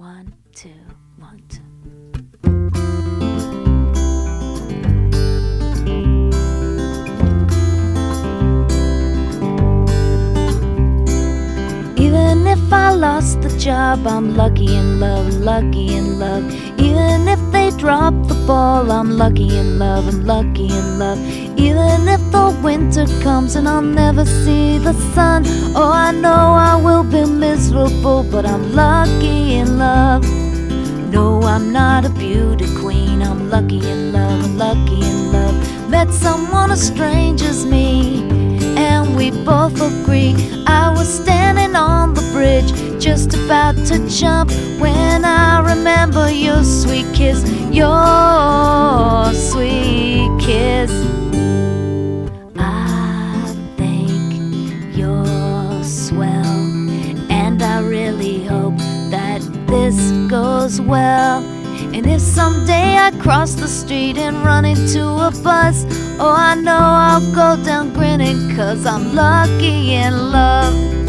1, 2, 1, 2. Even if I lost the job, I'm lucky in love, lucky in love. Even if they drop the ball, I'm lucky in love, I'm lucky in love. Even if the winter comes and I'll never see the sun, oh, I know I will be miserable, but I'm lucky in love. No, I'm not a beauty queen, I'm lucky in love, I'm lucky in love. Met someone as strange as me, and we both agree. I was standing on the bridge, just about to jump, when I remember your sweet kiss, your sweet kiss. I think you're swell, and I really hope that this goes well. And if someday I cross the street and run into a bus, oh, I know I'll go down grinning, 'cause I'm lucky in love.